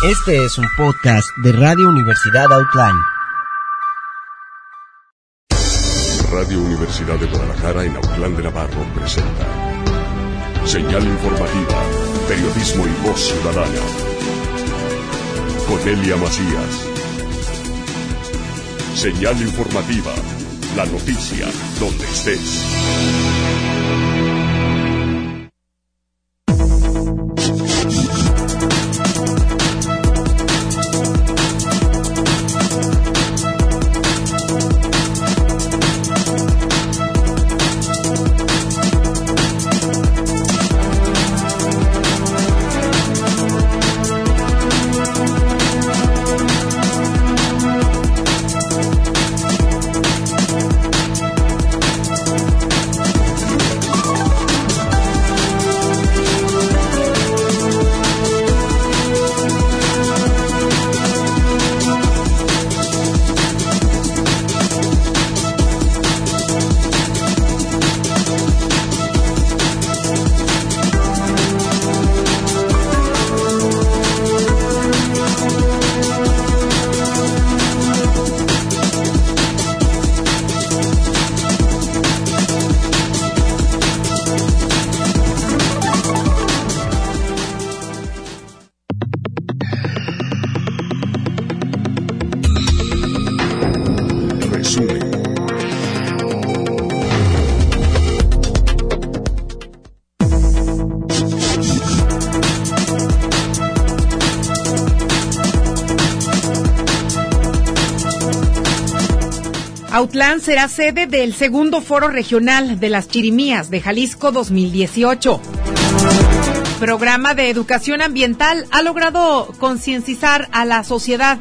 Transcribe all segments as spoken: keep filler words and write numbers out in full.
Este es un podcast de Radio Universidad Outline. Radio Universidad de Guadalajara en Autlán de Navarro presenta Señal Informativa, Periodismo y Voz Ciudadana. Cornelia Macías. Señal Informativa, la noticia donde estés. Autlán será sede del segundo Foro Regional de las Chirimías de Jalisco dos mil dieciocho. Programa de educación ambiental ha logrado concientizar a la sociedad.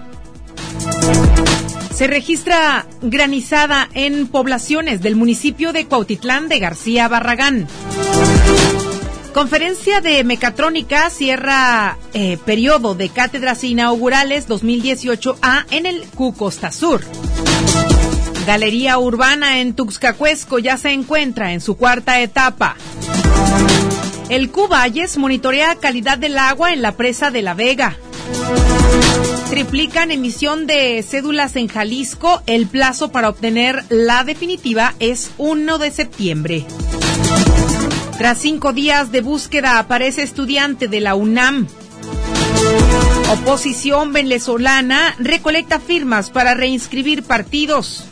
Se registra granizada en poblaciones del municipio de Cuautitlán de García Barragán. Conferencia de Mecatrónica cierra eh, periodo de cátedras inaugurales dos mil dieciocho A en el Q Costa Sur. Galería Urbana en Tuxcacuesco ya se encuentra en su cuarta etapa. El Q Valles monitorea calidad del agua en la presa de La Vega. Triplican emisión de cédulas en Jalisco. El plazo para obtener la definitiva es primero de septiembre. Tras cinco días de búsqueda aparece estudiante de la UNAM. Oposición venezolana recolecta firmas para reinscribir partidos.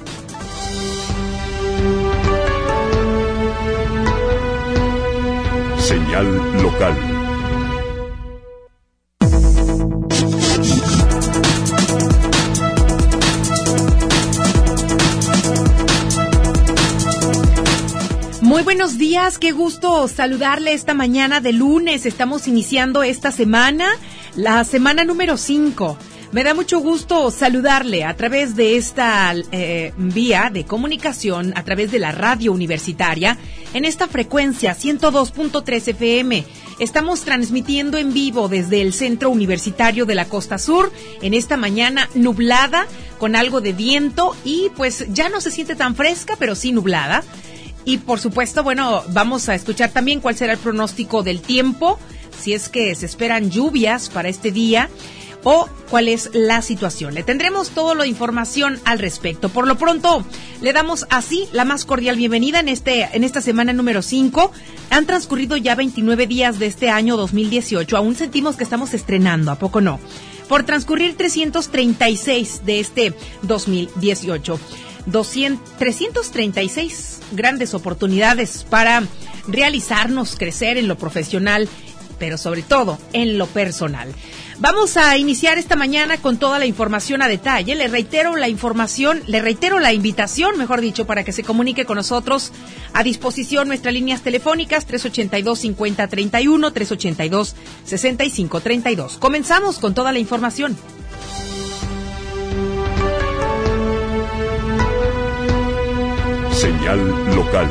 Señal local. Muy buenos días, qué gusto saludarle esta mañana de lunes. Estamos iniciando esta semana, la semana número cinco. Me da mucho gusto saludarle a través de esta eh, vía de comunicación, a través de la radio universitaria, en esta frecuencia ciento dos punto tres F M. Estamos transmitiendo en vivo desde el Centro Universitario de la Costa Sur, en esta mañana nublada, con algo de viento y pues ya no se siente tan fresca, pero sí nublada. Y por supuesto, bueno, vamos a escuchar también cuál será el pronóstico del tiempo, si es que se esperan lluvias para este día, o cuál es la situación. Le tendremos toda la información al respecto. Por lo pronto, le damos así la más cordial bienvenida en este en esta semana número cinco. Han transcurrido ya veintinueve días de este año dos mil dieciocho. Aún sentimos que estamos estrenando, ¿a poco no? Por transcurrir trescientos treinta y seis de este dos mil dieciocho. doscientos, trescientos treinta y seis grandes oportunidades para realizarnos, crecer en lo profesional, pero sobre todo en lo personal. Vamos a iniciar esta mañana con toda la información a detalle. Le reitero la información, le reitero la invitación, mejor dicho, para que se comunique con nosotros. A disposición nuestras líneas telefónicas tres ochenta y dos, cincuenta, treinta y uno, tres ochenta y dos, sesenta y cinco, treinta y dos. Comenzamos con toda la información. Señal local.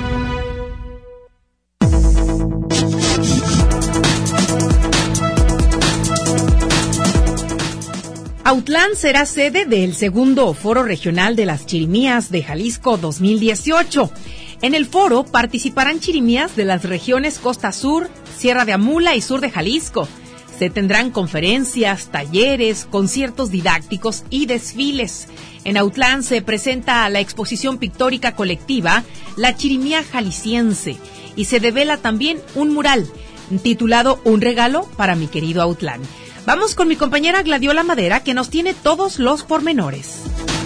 Autlán será sede del segundo Foro Regional de las Chirimías de Jalisco dos mil dieciocho. En el foro participarán chirimías de las regiones Costa Sur, Sierra de Amula y Sur de Jalisco. Se tendrán conferencias, talleres, conciertos didácticos y desfiles. En Autlán se presenta la exposición pictórica colectiva La Chirimía Jalisciense y se devela también un mural titulado Un regalo para mi querido Autlán. Vamos con mi compañera Gladiola Madera, que nos tiene todos los pormenores.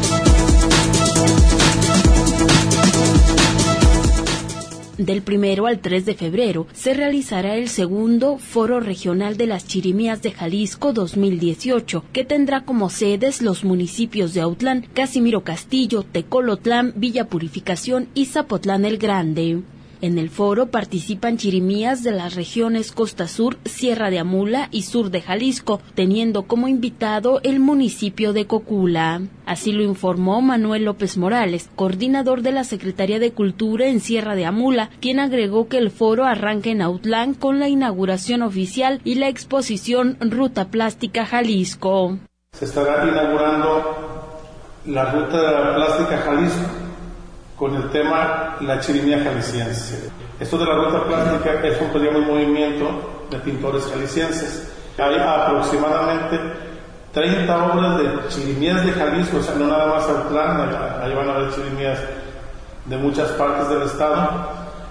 Del primero al tres de febrero se realizará el segundo Foro Regional de las Chirimías de Jalisco dos mil dieciocho, que tendrá como sedes los municipios de Autlán, Casimiro Castillo, Tecolotlán, Villa Purificación y Zapotlán el Grande. En el foro participan chirimías de las regiones Costa Sur, Sierra de Amula y Sur de Jalisco, teniendo como invitado el municipio de Cocula. Así lo informó Manuel López Morales, coordinador de la Secretaría de Cultura en Sierra de Amula, quien agregó que el foro arranca en Autlán con la inauguración oficial y la exposición Ruta Plástica Jalisco. Se estará inaugurando la Ruta Plástica Jalisco con el tema La Chirimía Jalisciense. Esto de la Ruta Plástica es un, digamos, movimiento de pintores jaliscienses. Hay aproximadamente treinta obras de chirimías de Jalisco, o sea, no nada más Autlán, ahí van a haber chirimías de muchas partes del estado,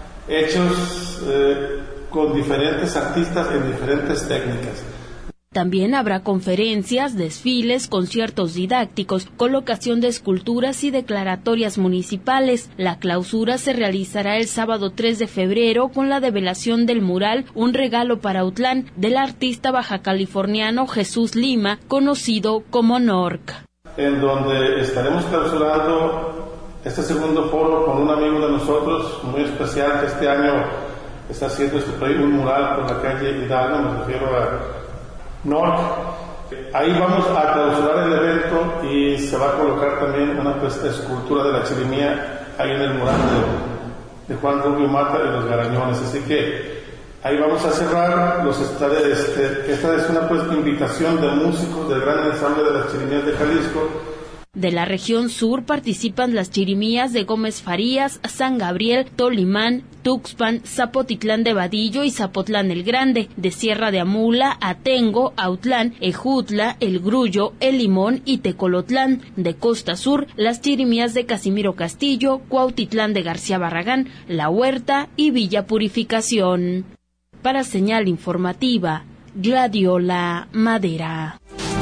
hechos eh, con diferentes artistas en diferentes técnicas. También habrá conferencias, desfiles, conciertos didácticos, colocación de esculturas y declaratorias municipales. La clausura se realizará el sábado tres de febrero con la develación del mural Un regalo para Autlán del artista bajacaliforniano Jesús Lima, conocido como Norc. En donde estaremos clausurando este segundo foro con un amigo de nosotros muy especial que este año está haciendo este proyecto, un mural por la calle Hidalgo, me refiero a Norc. Ahí vamos a clausurar el evento y se va a colocar también una pues, escultura de la chirimía ahí en el mural de, de Juan Rubio Mata y los Garañones. Así que ahí vamos a cerrar los estadios. Este, esta es una pues, invitación de músicos del gran ensamble de las chirimías de Jalisco. De la región sur participan las chirimías de Gómez Farías, San Gabriel, Tolimán, Tuxpan, Zapotitlán de Vadillo y Zapotlán el Grande. De Sierra de Amula, Atengo, Autlán, Ejutla, El Grullo, El Limón y Tecolotlán. De Costa Sur, las chirimías de Casimiro Castillo, Cuautitlán de García Barragán, La Huerta y Villa Purificación. Para Señal Informativa, Gladiola Madera.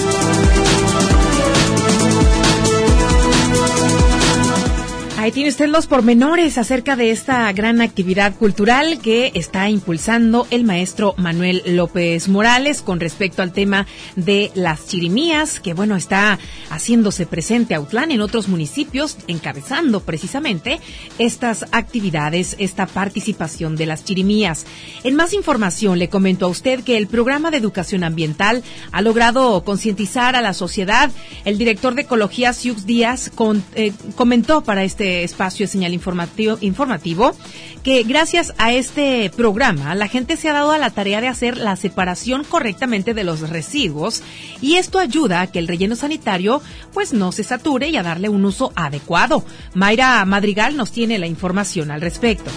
Ahí tiene usted los pormenores acerca de esta gran actividad cultural que está impulsando el maestro Manuel López Morales con respecto al tema de las chirimías, que bueno, está haciéndose presente Autlán en otros municipios, encabezando precisamente estas actividades, esta participación de las chirimías. En más información le comento a usted que el programa de educación ambiental ha logrado concientizar a la sociedad. El director de Ecología, Siux Díaz, con, eh, comentó para este espacio de Señal informativo, informativo que gracias a este programa la gente se ha dado a la tarea de hacer la separación correctamente de los residuos y esto ayuda a que el relleno sanitario pues no se sature y a darle un uso adecuado. Mayra Madrigal nos tiene la información al respecto.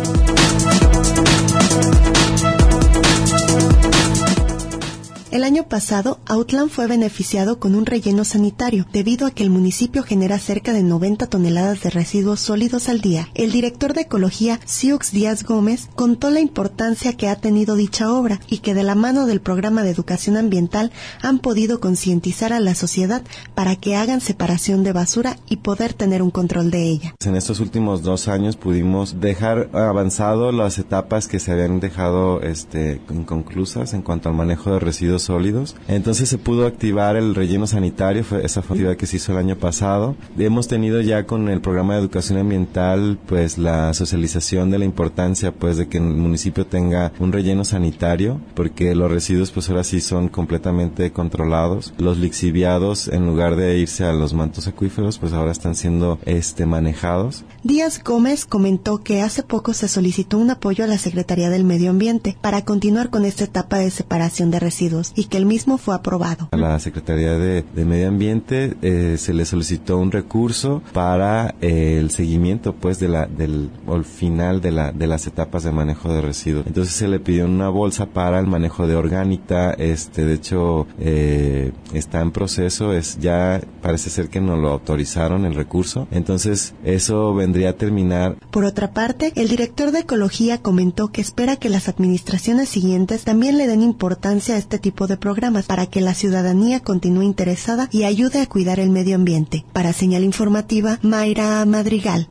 El año pasado, Autlán fue beneficiado con un relleno sanitario, debido a que el municipio genera cerca de noventa toneladas de residuos sólidos al día. El director de Ecología, Siux Díaz Gómez, contó la importancia que ha tenido dicha obra y que de la mano del programa de educación ambiental han podido concientizar a la sociedad para que hagan separación de basura y poder tener un control de ella. En estos últimos dos años pudimos dejar avanzado las etapas que se habían dejado este, inconclusas en cuanto al manejo de residuos sólidos. Entonces se pudo activar el relleno sanitario, fue esa fue actividad que se hizo el año pasado. Hemos tenido ya con el programa de educación ambiental pues la socialización de la importancia pues de que el municipio tenga un relleno sanitario, porque los residuos pues ahora sí son completamente controlados. Los lixiviados, en lugar de irse a los mantos acuíferos, pues ahora están siendo este manejados. Díaz Gómez comentó que hace poco se solicitó un apoyo a la Secretaría del Medio Ambiente para continuar con esta etapa de separación de residuos. años y que el mismo fue aprobado. A la Secretaría de, de Medio Ambiente eh, se le solicitó un recurso para eh, el seguimiento pues de la del o el final de la de las etapas de manejo de residuos. Entonces se le pidió una bolsa para el manejo de orgánica. Este de hecho eh, está en proceso, es ya parece ser que nos lo autorizaron el recurso. Entonces eso vendría a terminar. Por otra parte, el director de Ecología comentó que espera que las administraciones siguientes también le den importancia a este tipo de programas para que la ciudadanía continúe interesada y ayude a cuidar el medio ambiente. Para Señal Informativa, Mayra Madrigal.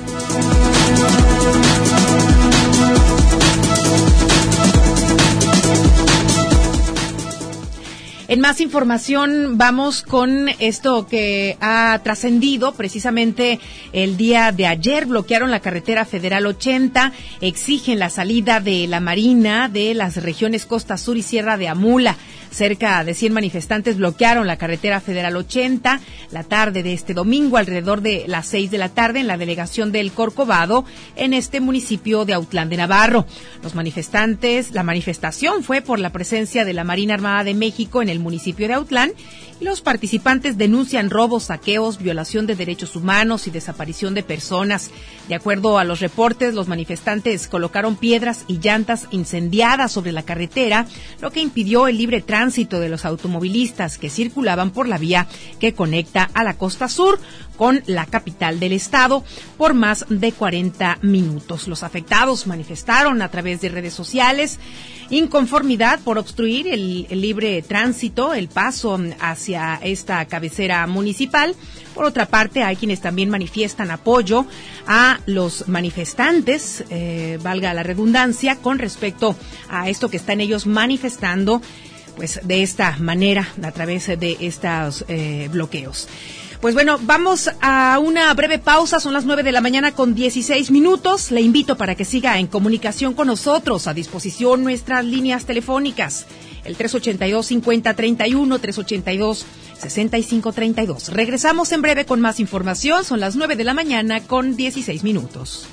En más información vamos con esto que ha trascendido precisamente el día de ayer. Bloquearon la carretera federal ochenta, exigen la salida de la Marina de las regiones Costa Sur y Sierra de Amula. Cerca de cien manifestantes bloquearon la carretera federal ochenta la tarde de este domingo alrededor de las seis de la tarde en la delegación del Corcovado en este municipio de Autlán de Navarro. Los manifestantes, la manifestación fue por la presencia de la Marina Armada de México en el municipio de Autlán y los participantes denuncian robos, saqueos, violación de derechos humanos y desaparición de personas. De acuerdo a los reportes, los manifestantes colocaron piedras y llantas incendiadas sobre la carretera, lo que impidió el libre tránsito de los automovilistas que circulaban por la vía que conecta a la costa sur con la capital del estado por más de cuarenta minutos. Los afectados manifestaron a través de redes sociales inconformidad por obstruir el, el libre tránsito, el paso hacia esta cabecera municipal. Por otra parte, hay quienes también manifiestan apoyo a los manifestantes, eh, valga la redundancia, con respecto a esto que están ellos manifestando, pues de esta manera, a través de estos eh, bloqueos. Pues bueno, vamos a una breve pausa, son las nueve de la mañana con dieciséis minutos. Le invito para que siga en comunicación con nosotros, a disposición nuestras líneas telefónicas, el tres ochenta y dos, cincuenta, treinta y uno, tres ochenta y dos, sesenta y cinco, treinta y dos. Regresamos en breve con más información, son las nueve de la mañana con dieciséis minutos.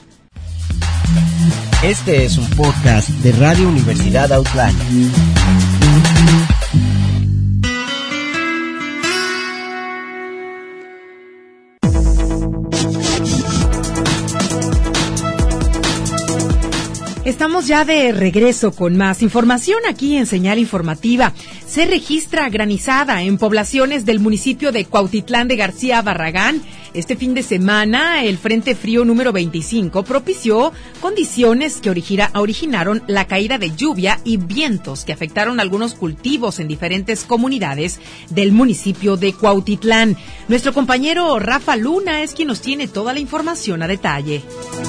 Este es un podcast de Radio Universidad Autlán. Estamos ya de regreso con más información aquí en Señal Informativa. Se registra granizada en poblaciones del municipio de Cuautitlán de García Barragán. Este fin de semana, el Frente Frío número veinticinco propició condiciones que origina, originaron la caída de lluvia y vientos que afectaron algunos cultivos en diferentes comunidades del municipio de Cuautitlán. Nuestro compañero Rafa Luna es quien nos tiene toda la información a detalle.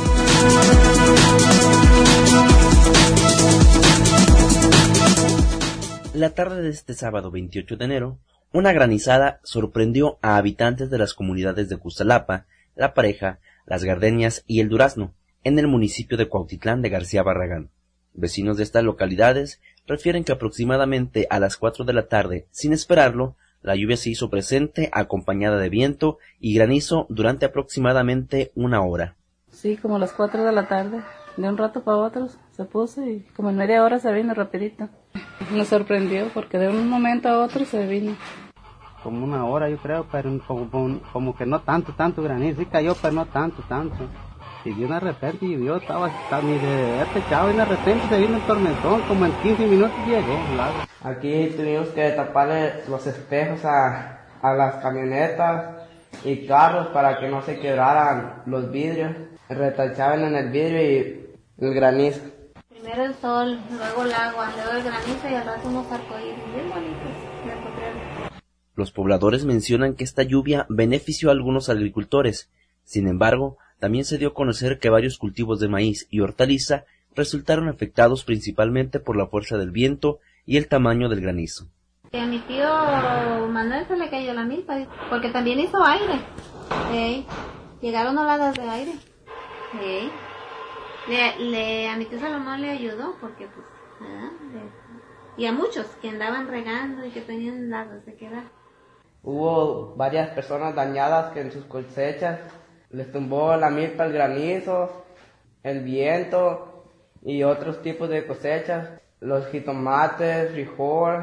La tarde de este sábado veintiocho de enero, una granizada sorprendió a habitantes de las comunidades de Custalapa, La Pareja, Las Gardenias y El Durazno, en el municipio de Cuautitlán de García Barragán. Vecinos de estas localidades refieren que aproximadamente a las cuatro de la tarde, sin esperarlo, la lluvia se hizo presente acompañada de viento y granizo durante aproximadamente una hora. Sí, como a las cuatro de la tarde, de un rato para otro se puso y como en media hora se vino rapidito. Nos sorprendió porque de un momento a otro se vino. Como una hora yo creo, pero como, como que no tanto, tanto granizo, sí cayó, pero no tanto, tanto. Y de una repente llovió, estaba, estaba ni de este chavo y de repente se vino el tormentón, como en quince minutos llegó. Claro. Aquí tuvimos que taparle los espejos a, a las camionetas y carros para que no se quebraran los vidrios. Retachaban en el vidrio y el granizo. Primero el sol, luego el agua, luego el granizo y al rato unos arcoíris bien bonitos de potrero. Los pobladores mencionan que esta lluvia benefició a algunos agricultores. Sin embargo, también se dio a conocer que varios cultivos de maíz y hortaliza resultaron afectados principalmente por la fuerza del viento y el tamaño del granizo. A mi tío Manuel se le cayó la milpa porque también hizo aire. ¿Sí? Llegaron oladas de aire. ¿Sí? Le, le, a mi tío Salomón le ayudó porque pues, ¿verdad? Le, y a muchos que andaban regando y que tenían las de sequedad. Hubo varias personas dañadas que en sus cosechas les tumbó la milpa, el granizo, el viento y otros tipos de cosechas, los jitomates, frijol,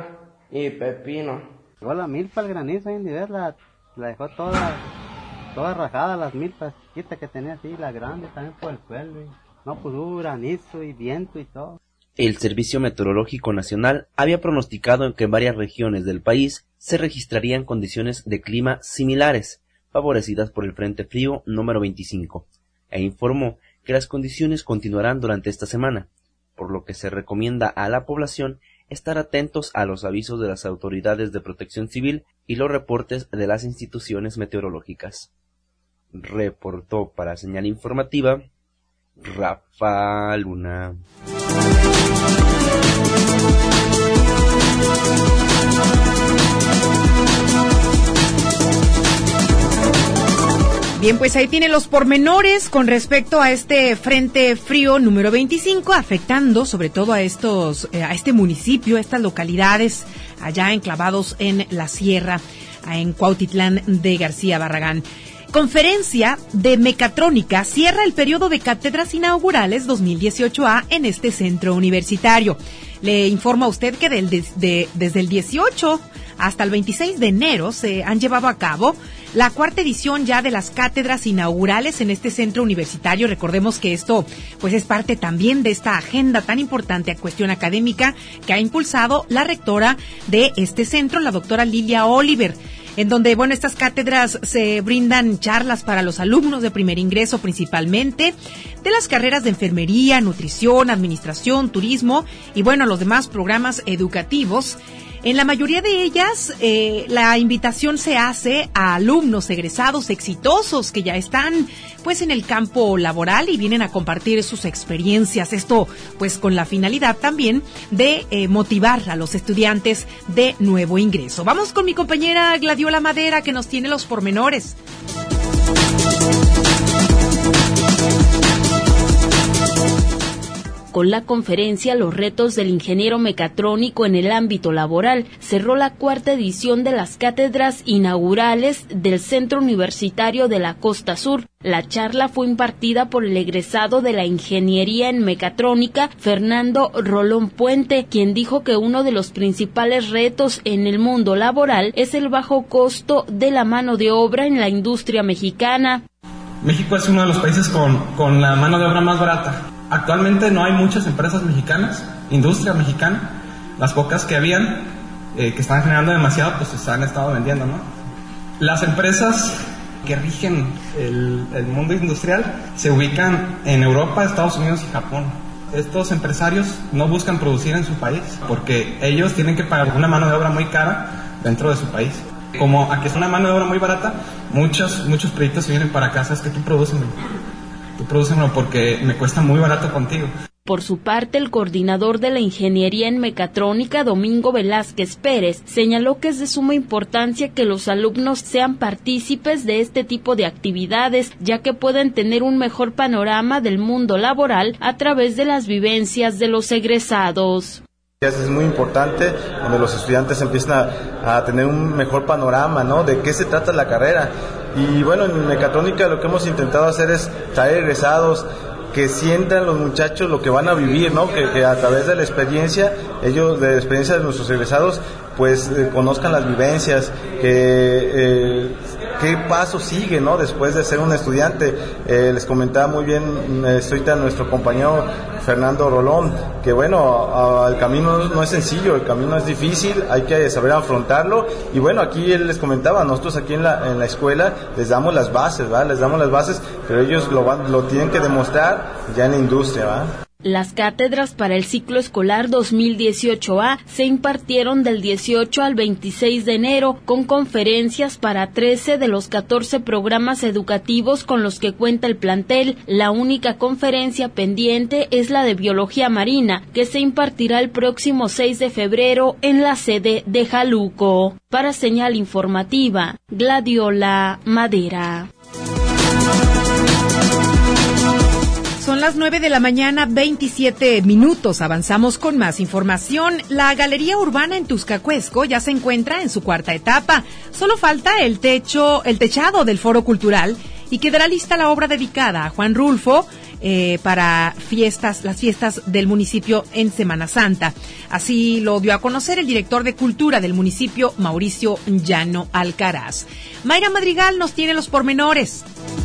y pepino. Llegó la milpa, el granizo, y la, la dejó toda, toda rajada, las milpas chiquitas que tenía así, la grande también por el suelo. Y, no, pues hubo granizo y viento y todo. El Servicio Meteorológico Nacional había pronosticado que en varias regiones del país se registrarían condiciones de clima similares, favorecidas por el Frente Frío número veinticinco, e informó que las condiciones continuarán durante esta semana, por lo que se recomienda a la población estar atentos a los avisos de las autoridades de protección civil y los reportes de las instituciones meteorológicas. Reportó para Señal Informativa Rafa Luna. Bien, pues ahí tiene los pormenores con respecto a este Frente Frío número veinticinco, afectando sobre todo a estos, eh, a este municipio, a estas localidades allá enclavados en la sierra, en Cuautitlán de García Barragán. Conferencia de Mecatrónica cierra el periodo de cátedras inaugurales dos mil dieciocho A en este centro universitario. Le informa a usted que del, de, de, desde el dieciocho hasta el veintiséis de enero se han llevado a cabo la cuarta edición ya de las cátedras inaugurales en este centro universitario. Recordemos que esto pues es parte también de esta agenda tan importante a cuestión académica que ha impulsado la rectora de este centro, la doctora Lilia Oliver, en donde, bueno, estas cátedras se brindan charlas para los alumnos de primer ingreso principalmente, de las carreras de enfermería, nutrición, administración, turismo y, bueno, los demás programas educativos. En la mayoría de ellas, eh, la invitación se hace a alumnos egresados exitosos que ya están, pues, en el campo laboral y vienen a compartir sus experiencias. Esto, pues, con la finalidad también de eh, motivar a los estudiantes de nuevo ingreso. Vamos con mi compañera Gladiola Madera, que nos tiene los pormenores. Con la conferencia Los retos del ingeniero mecatrónico en el ámbito laboral, cerró la cuarta edición de las cátedras inaugurales del Centro Universitario de la Costa Sur. La charla fue impartida por el egresado de la Ingeniería en Mecatrónica, Fernando Rolón Puente, quien dijo que uno de los principales retos en el mundo laboral es el bajo costo de la mano de obra en la industria mexicana. México es uno de los países con, con la mano de obra más barata. Actualmente no hay muchas empresas mexicanas, industria mexicana. Las pocas que habían, eh, que están generando demasiado, pues se han estado vendiendo, ¿no? Las empresas que rigen el, el mundo industrial se ubican en Europa, Estados Unidos y Japón. Estos empresarios no buscan producir en su país porque ellos tienen que pagar una mano de obra muy cara dentro de su país. Como aquí es una mano de obra muy barata, muchos, muchos proyectos se vienen para acá. Es que tú produces Tú prodúcemelo porque me cuesta muy barato contigo. Por su parte, el coordinador de la Ingeniería en Mecatrónica, Domingo Velázquez Pérez, señaló que es de suma importancia que los alumnos sean partícipes de este tipo de actividades, ya que pueden tener un mejor panorama del mundo laboral a través de las vivencias de los egresados. Es muy importante donde los estudiantes empiezan a, a tener un mejor panorama, ¿no? De qué se trata la carrera. Y bueno, en mecatrónica lo que hemos intentado hacer es traer egresados que sientan los muchachos lo que van a vivir, ¿no? Que, que a través de la experiencia, ellos, de la experiencia de nuestros egresados, pues eh, conozcan las vivencias, que eh, qué paso sigue, ¿no? Después de ser un estudiante. Eh, les comentaba muy bien eh, ahorita nuestro compañero Fernando Rolón, que bueno, a, a, el camino no es sencillo, el camino es difícil, hay que saber afrontarlo. Y bueno, aquí él les comentaba, nosotros aquí en la, en la escuela les damos las bases, ¿verdad? Les damos las bases, pero ellos lo, van, lo tienen que demostrar ya en la industria, ¿verdad? Las cátedras para el ciclo escolar dos mil dieciocho A se impartieron del dieciocho al veintiséis de enero, con conferencias para trece de los catorce programas educativos con los que cuenta el plantel. La única conferencia pendiente es la de Biología Marina, que se impartirá el próximo seis de febrero en la sede de Jaluco. Para Señal Informativa, Gladiola Madera. Son las nueve de la mañana, veintisiete minutos. Avanzamos con más información. La Galería Urbana en Tuzcacuesco ya se encuentra en su cuarta etapa. Solo falta el techo, el techado del Foro Cultural y quedará lista la obra dedicada a Juan Rulfo, eh, para fiestas, las fiestas del municipio en Semana Santa. Así lo dio a conocer el director de Cultura del municipio, Mauricio Llano Alcaraz. Mayra Madrigal nos tiene los pormenores.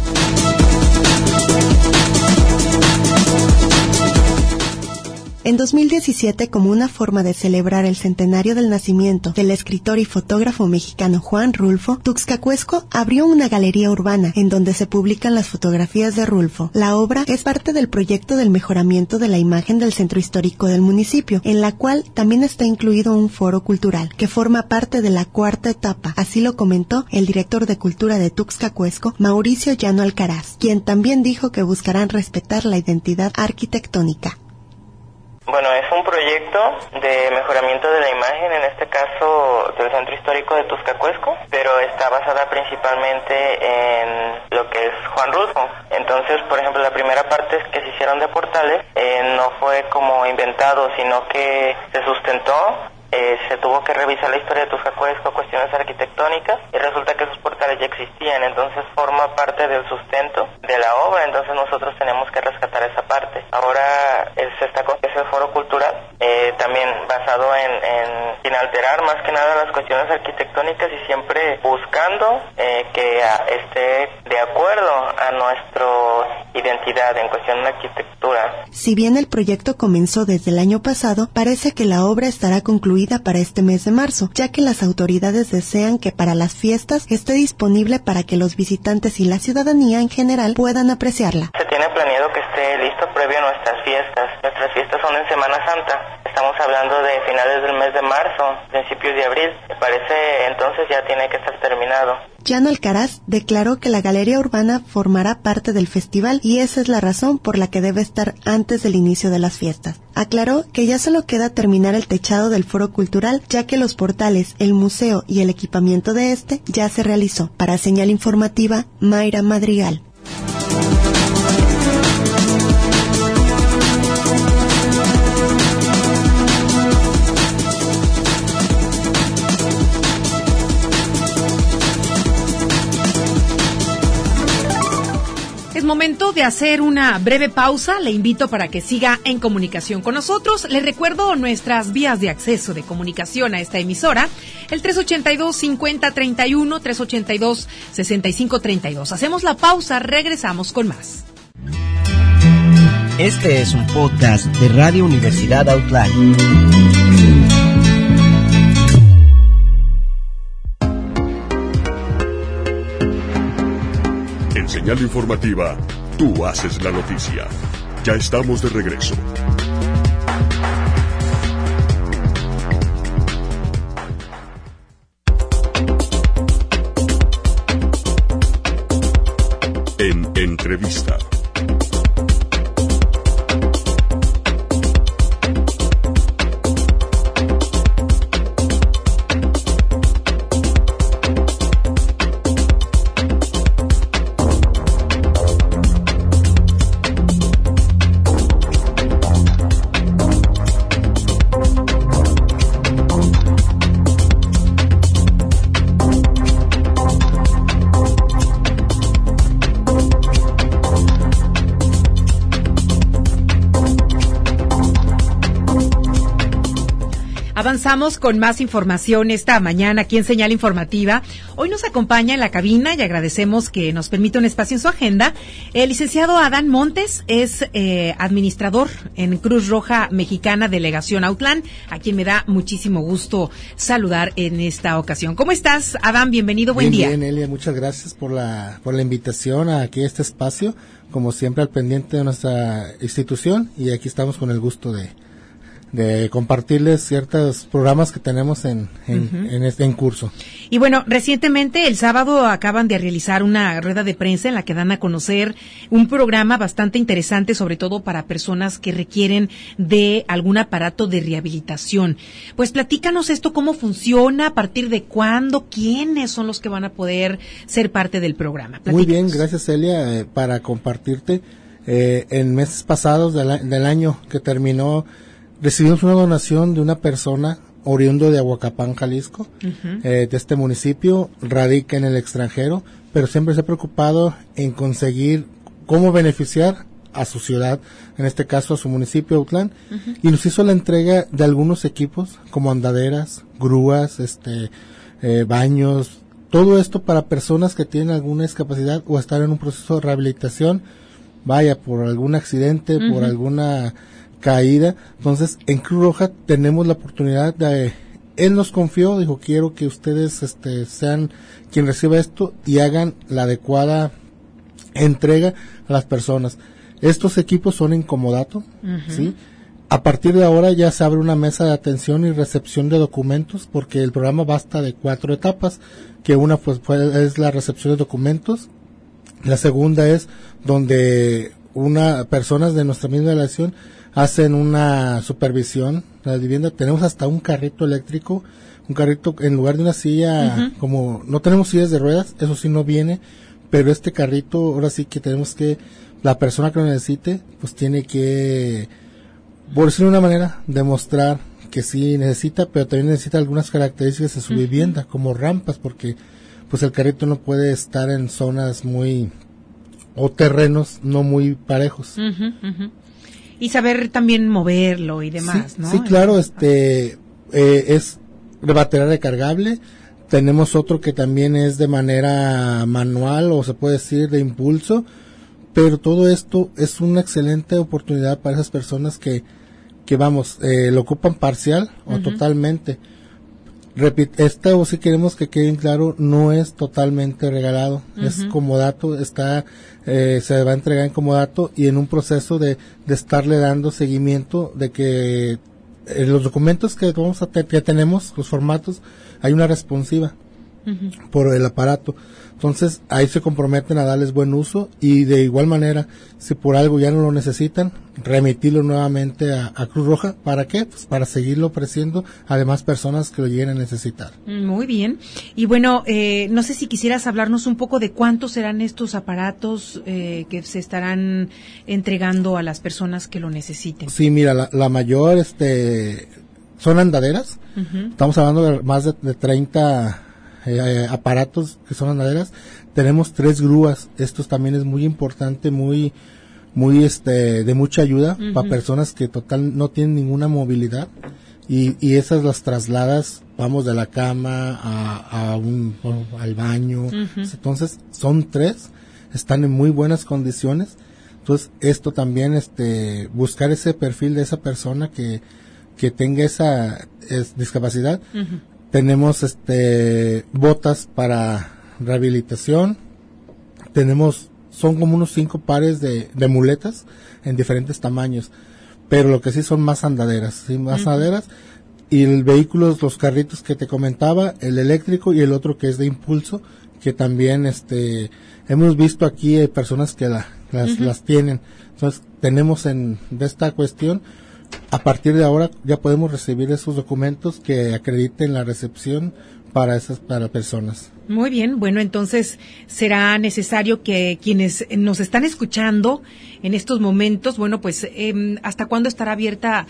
En dos mil diecisiete, como una forma de celebrar el centenario del nacimiento del escritor y fotógrafo mexicano Juan Rulfo, Tuxcacuesco abrió una galería urbana en donde se publican las fotografías de Rulfo. La obra es parte del proyecto del mejoramiento de la imagen del centro histórico del municipio, en la cual también está incluido un foro cultural, que forma parte de la cuarta etapa. Así lo comentó el director de Cultura de Tuxcacuesco, Mauricio Llano Alcaraz, quien también dijo que buscarán respetar la identidad arquitectónica. Bueno, es un proyecto de mejoramiento de la imagen, en este caso del centro histórico de Tuxcacuesco, pero está basada principalmente en lo que es Juan Rulfo. Entonces, por ejemplo, la primera parte que se hicieron de portales eh, no fue como inventado, sino que se sustentó. Eh, se tuvo que revisar la historia de Tuxcacuesco, cuestiones arquitectónicas, y resulta que esos portales ya existían, entonces forma parte del sustento de la obra, entonces nosotros tenemos que rescatar esa parte. Ahora eh, se está con ese foro cultural, eh, también basado en, en sin alterar más que nada las cuestiones arquitectónicas y siempre buscando eh, que a, esté de acuerdo a nuestra identidad en cuestión de arquitectura. Si bien el proyecto comenzó desde el año pasado, parece que la obra estará concluida para este mes de marzo, ya que las autoridades desean que para las fiestas esté disponible para que los visitantes y la ciudadanía en general puedan apreciarla. Se tiene planeado que esté listo previo a nuestras fiestas. Nuestras fiestas son en Semana Santa. Estamos hablando de finales del mes de marzo, principios de abril. Me parece entonces ya tiene que estar terminado. Llano Alcaraz declaró que la Galería Urbana formará parte del festival y esa es la razón por la que debe estar antes del inicio de las fiestas. Aclaró que ya solo queda terminar el techado del foro cultural, ya que los portales, el museo y el equipamiento de este ya se realizó. Para Señal Informativa, Mayra Madrigal. Momento de hacer una breve pausa. Le invito para que siga en comunicación con nosotros. Le recuerdo nuestras vías de acceso de comunicación a esta emisora: el tres ochenta y dos, cincuenta, treinta y uno, tres ochenta y dos, sesenta y cinco, treinta y dos. Hacemos la pausa, regresamos con más. Este es un podcast de Radio Universidad Outline. En Señal Informativa, tú haces la noticia. Ya estamos de regreso. En entrevista. Avanzamos con más información esta mañana aquí en Señal Informativa. Hoy nos acompaña en la cabina y agradecemos que nos permita un espacio en su agenda el licenciado Adán Montes, es eh, administrador en Cruz Roja Mexicana Delegación Autlán, a quien me da muchísimo gusto saludar en esta ocasión. ¿Cómo estás, Adán? Bienvenido, buen bien, día. Bien, Elia, muchas gracias por la, por la invitación aquí a este espacio, como siempre al pendiente de nuestra institución, y aquí estamos con el gusto de de compartirles ciertos programas que tenemos en, en, uh-huh. en este en curso. Y bueno, recientemente el sábado acaban de realizar una rueda de prensa en la que dan a conocer un programa bastante interesante, sobre todo para personas que requieren de algún aparato de rehabilitación. Pues platícanos esto, cómo funciona, a partir de cuándo, quiénes son los que van a poder ser parte del programa. Platícanos. Muy bien, gracias Celia, eh, para compartirte. Eh, en meses pasados del, del año que terminó, recibimos una donación de una persona oriundo de Ahuacapán, Jalisco, uh-huh. eh, de este municipio, radica en el extranjero, pero siempre se ha preocupado en conseguir cómo beneficiar a su ciudad, en este caso a su municipio Autlán, uh-huh. y nos hizo la entrega de algunos equipos como andaderas, grúas, este, eh, baños, todo esto para personas que tienen alguna discapacidad o están en un proceso de rehabilitación, vaya, por algún accidente, uh-huh. por alguna caída. Entonces, en Cruz Roja tenemos la oportunidad de, él nos confió, dijo, quiero que ustedes este, sean quien reciba esto y hagan la adecuada entrega a las personas. Estos equipos son en comodato, uh-huh. ¿sí? A partir de ahora ya se abre una mesa de atención y recepción de documentos, porque el programa basta de cuatro etapas, que una pues, pues es la recepción de documentos, la segunda es donde una personas de nuestra misma delegación hacen una supervisión de la vivienda. Tenemos hasta un carrito eléctrico, un carrito en lugar de una silla, uh-huh. como no tenemos sillas de ruedas, eso sí no viene, pero este carrito ahora sí que tenemos que, la persona que lo necesite, pues tiene que, por decirlo de una manera, demostrar que sí necesita, pero también necesita algunas características de su uh-huh. vivienda, como rampas, porque pues el carrito no puede estar en zonas muy, o terrenos no muy parejos. Uh-huh, uh-huh. Y saber también moverlo y demás, sí, ¿no? Sí, claro, este, eh, es de batería recargable. Tenemos otro que también es de manera manual, o se puede decir de impulso, pero todo esto es una excelente oportunidad para esas personas que, que vamos, eh, lo ocupan parcial o uh-huh. totalmente. Repite, esta, o si queremos que quede claro, no es totalmente regalado, uh-huh. es comodato, está, eh, se va a entregar en comodato y en un proceso de, de estarle dando seguimiento de que eh, los documentos que vamos a te- que tenemos, los formatos, hay una responsiva uh-huh. por el aparato. Entonces, ahí se comprometen a darles buen uso y de igual manera, si por algo ya no lo necesitan, remitirlo nuevamente a, a Cruz Roja. ¿Para qué? Pues para seguirlo ofreciendo a demás personas que lo lleguen a necesitar. Muy bien. Y bueno, eh, no sé si quisieras hablarnos un poco de cuántos serán estos aparatos eh, que se estarán entregando a las personas que lo necesiten. Sí, mira, la, la mayor, este, son andaderas. Uh-huh. Estamos hablando de más de, de treinta Eh, aparatos que son andaderas. Tenemos tres grúas, esto también es muy importante, muy muy este de mucha ayuda uh-huh. para personas que total no tienen ninguna movilidad y, y esas las trasladas, vamos de la cama a, a un al baño, uh-huh. entonces son tres, están en muy buenas condiciones. Entonces esto también este buscar ese perfil de esa persona que que tenga esa es, discapacidad. Uh-huh. Tenemos este botas para rehabilitación, tenemos, son como unos cinco pares de, de muletas en diferentes tamaños, pero lo que sí son más andaderas, ¿sí? Más uh-huh. andaderas, y el vehículo, los carritos que te comentaba, el eléctrico y el otro que es de impulso, que también este hemos visto aquí eh, personas que la, las, uh-huh. las tienen. Entonces tenemos en de esta cuestión, a partir de ahora ya podemos recibir esos documentos que acrediten la recepción para esas para personas. Muy bien, bueno, entonces será necesario que quienes nos están escuchando en estos momentos, bueno, pues eh, hasta cuándo estará abierta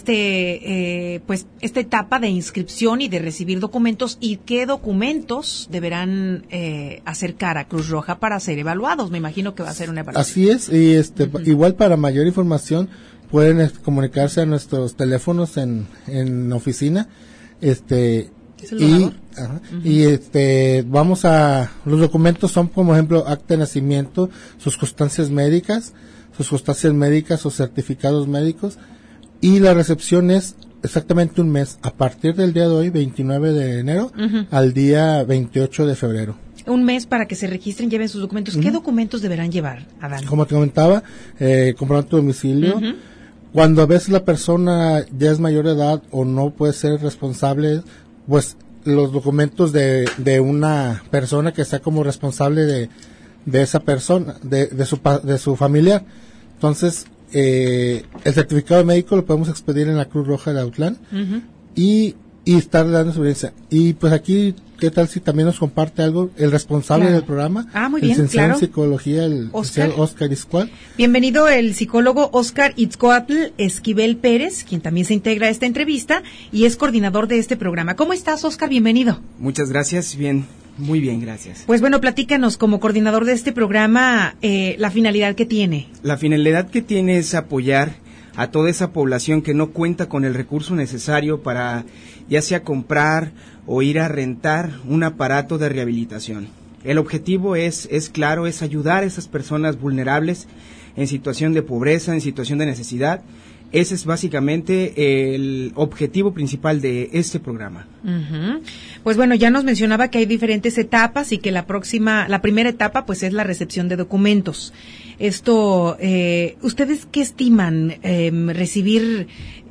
este eh, pues esta etapa de inscripción y de recibir documentos y qué documentos deberán eh, acercar a Cruz Roja para ser evaluados. Me imagino que va a ser una evaluación. Así es, y este uh-huh. igual para mayor información pueden este, comunicarse a nuestros teléfonos en en oficina, este y ajá, uh-huh. y este vamos a los documentos son como ejemplo acta de nacimiento, sus constancias médicas, sus constancias médicas o certificados médicos, y la recepción es exactamente un mes a partir del día de hoy, veintinueve de enero, uh-huh. al día veintiocho de febrero. Un mes para que se registren, lleven sus documentos. ¿Qué uh-huh. documentos deberán llevar, Adán? Como te comentaba, eh, comprobante de domicilio. Uh-huh. Cuando a veces la persona ya es mayor de edad o no puede ser responsable, pues los documentos de, de una persona que está como responsable de, de esa persona, de, de su de su familiar. Entonces, eh, el certificado médico lo podemos expedir en la Cruz Roja de Autlán uh-huh. y, y estar dando su evidencia. Y pues aquí, ¿qué tal si también nos comparte algo el responsable claro. del programa? Ah, muy el bien, licenciado claro. en psicología, el Oscar, Oscar Izcual. Bienvenido el psicólogo Oscar Itzcoatl Esquivel Pérez, quien también se integra a esta entrevista y es coordinador de este programa. ¿Cómo estás, Oscar? Bienvenido. Muchas gracias, bien, Muy bien, gracias. Pues bueno, platícanos como coordinador de este programa eh, la finalidad que tiene. La finalidad que tiene es apoyar a toda esa población que no cuenta con el recurso necesario para ya sea comprar o ir a rentar un aparato de rehabilitación. El objetivo es, es claro, es ayudar a esas personas vulnerables en situación de pobreza, en situación de necesidad. Ese es básicamente el objetivo principal de este programa. Uh-huh. Pues bueno, ya nos mencionaba que hay diferentes etapas y que la próxima, la primera etapa pues es la recepción de documentos. Esto, eh, ¿ustedes qué estiman eh, recibir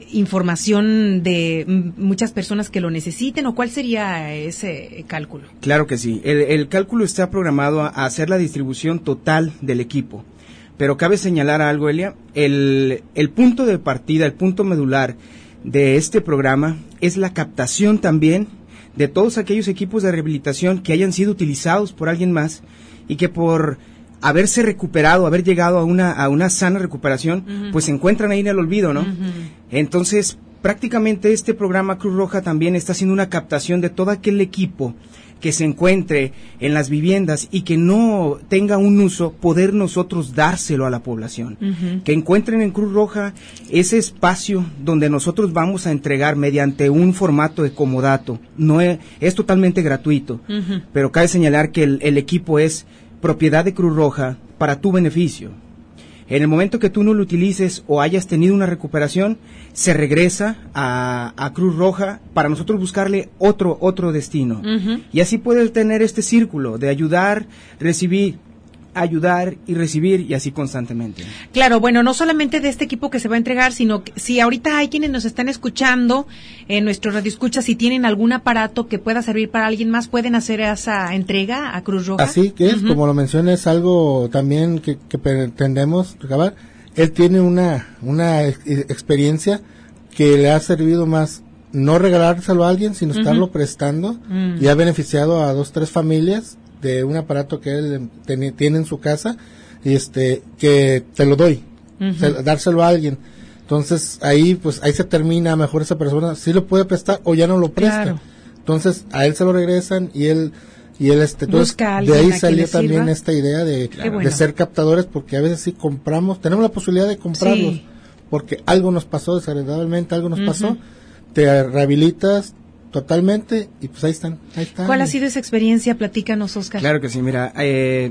información de m- muchas personas que lo necesiten o cuál sería ese cálculo? Claro que sí. El, el cálculo está programado a, a hacer la distribución total del equipo. Pero cabe señalar algo, Elia, el, el punto de partida, el punto medular de este programa es la captación también de todos aquellos equipos de rehabilitación que hayan sido utilizados por alguien más y que por haberse recuperado, haber llegado a una, a una sana recuperación, uh-huh. pues se encuentran ahí en el olvido, ¿no? Uh-huh. Entonces, prácticamente este programa Cruz Roja también está haciendo una captación de todo aquel equipo que se encuentre en las viviendas y que no tenga un uso, poder nosotros dárselo a la población. Uh-huh. Que encuentren en Cruz Roja ese espacio donde nosotros vamos a entregar mediante un formato de comodato. No es, es totalmente gratuito, uh-huh. pero cabe señalar que el, el equipo es propiedad de Cruz Roja para tu beneficio. En el momento que tú no lo utilices o hayas tenido una recuperación, se regresa a, a Cruz Roja para nosotros buscarle otro otro destino. Uh-huh. Y así puedes tener este círculo de ayudar, recibir, ayudar y recibir y así constantemente. Claro, bueno, no solamente de este equipo que se va a entregar, sino que si ahorita hay quienes nos están escuchando en nuestro radioescucha, si tienen algún aparato que pueda servir para alguien más, ¿pueden hacer esa entrega a Cruz Roja? Así que es, uh-huh. como lo mencioné, es algo también que, que pretendemos recabar. Él tiene una, una ex- experiencia que le ha servido más no regalárselo a alguien, sino uh-huh. estarlo prestando uh-huh. y ha beneficiado a dos, tres familias de un aparato que él ten, tiene en su casa y este que te lo doy, uh-huh. se, dárselo a alguien. Entonces ahí pues ahí se termina, mejor esa persona sí lo puede prestar o ya no lo presta. Claro. Entonces a él se lo regresan y él y él este entonces, de ahí salió también sirva. Esta idea de, bueno. de ser captadores, porque a veces sí compramos, tenemos la posibilidad de comprarlos sí. porque algo nos pasó, desagradablemente algo nos uh-huh. pasó, te rehabilitas totalmente y pues ahí están, ahí están. ¿Cuál ha sido esa experiencia? Platícanos, Oscar. Claro que sí, mira, eh,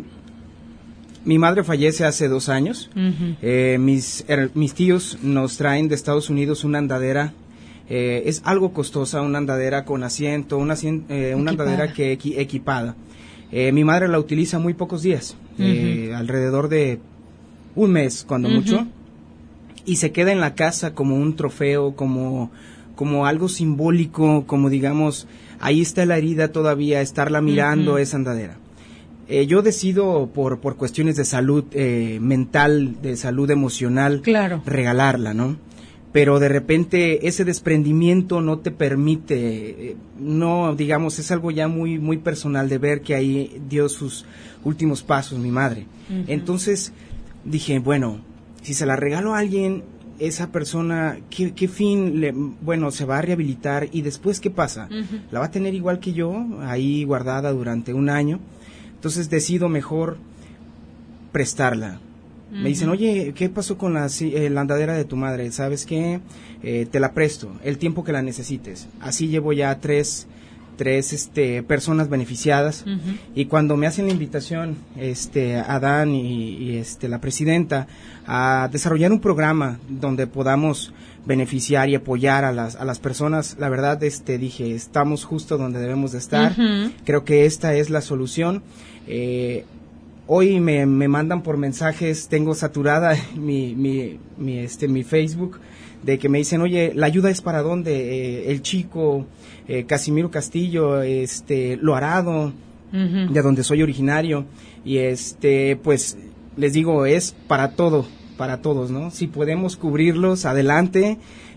mi madre fallece hace dos años, uh-huh. eh, mis, er, mis tíos nos traen de Estados Unidos una andadera, eh, es algo costosa, una andadera con asiento, una, eh, una andadera que equi, equipada. Eh, mi madre la utiliza muy pocos días, uh-huh. eh, alrededor de un mes, cuando uh-huh. mucho, y se queda en la casa como un trofeo, como... como algo simbólico, como digamos, ahí está la herida todavía, estarla mirando uh-huh. esa andadera. Eh, yo decido por por cuestiones de salud eh, mental, de salud emocional, claro. regalarla, ¿no? Pero de repente ese desprendimiento no te permite, eh, no, digamos, es algo ya muy muy personal de ver que ahí dio sus últimos pasos mi madre. Uh-huh. Entonces dije, bueno, si se la regalo a alguien, esa persona, ¿qué, qué fin? Le, bueno, se va a rehabilitar y después, ¿qué pasa? Uh-huh. La va a tener igual que yo, ahí guardada durante un año. Entonces decido mejor prestarla. Uh-huh. Me dicen, oye, ¿qué pasó con la, eh, la andadera de tu madre? ¿Sabes qué? Eh, te la presto, el tiempo que la necesites. Así llevo ya tres, tres este, personas beneficiadas. Uh-huh. Y cuando me hacen la invitación, este, Adán y, y este, la presidenta, a desarrollar un programa donde podamos beneficiar y apoyar a las a las personas, la verdad este dije, estamos justo donde debemos de estar. Uh-huh. Creo que esta es la solución. Eh, hoy me, me mandan por mensajes, tengo saturada mi mi mi este mi Facebook de que me dicen, "Oye, la ayuda es para dónde, eh, el chico eh, Casimiro Castillo, este Lo Arado, uh-huh. de donde soy originario", y este pues les digo, es para todo, para todos, ¿no? Si podemos cubrirlos, adelante.